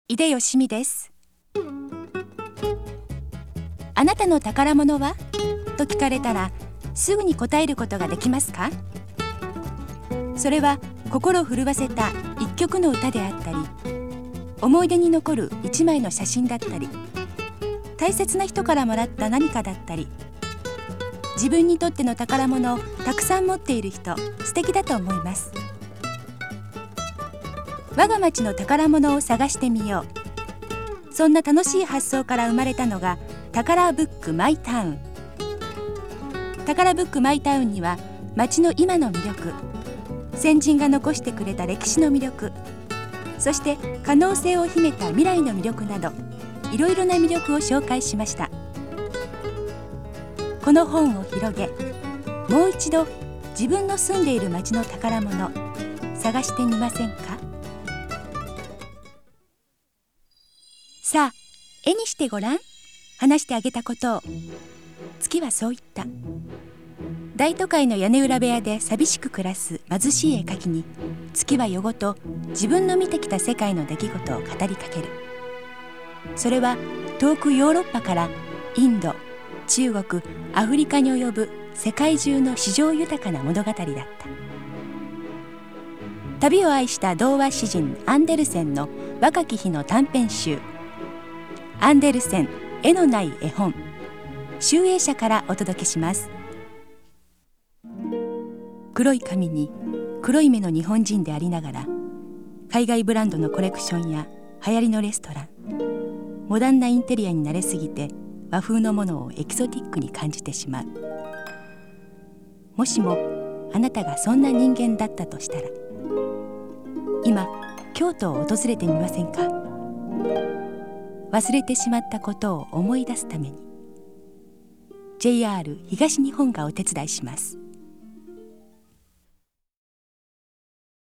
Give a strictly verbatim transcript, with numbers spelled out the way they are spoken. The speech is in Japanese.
井出よしみです。あなたの宝物はと聞かれたらすぐに答えることができますか？それは心震わせた一曲の歌であったり、思い出に残る一枚の写真だったり、大切な人からもらった何かだったり、自分にとっての宝物をたくさん持っている人、素敵だと思います。我が町の宝物を探してみよう。そんな楽しい発想から生まれたのが宝ブックマイタウン。宝ブックマイタウンには町の今の魅力、先人が残してくれた歴史の魅力、そして可能性を秘めた未来の魅力など、いろいろな魅力を紹介しました。この本を広げ、もう一度自分の住んでいる町の宝物探してみませんか？さあ、絵にしてごらん。話してあげたことを。月はそう言った。大都会の屋根裏部屋で寂しく暮らす貧しい絵描きに、月は夜ごと自分の見てきた世界の出来事を語りかける。それは遠くヨーロッパからインド、中国、アフリカに及ぶ世界中の詩情豊かな物語だった。旅を愛した童話詩人アンデルセンの若き日の短編集、アンデルセン絵のない絵本、集英社からお届けします。黒い髪に黒い目の日本人でありながら、海外ブランドのコレクションや流行りのレストラン、モダンなインテリアに慣れすぎて和風のものをエキゾティックに感じてしまう。もしもあなたがそんな人間だったとしたら、今京都を訪れてみませんか？忘れてしまったことを思い出すために ジェイアール 東日本がお手伝いします。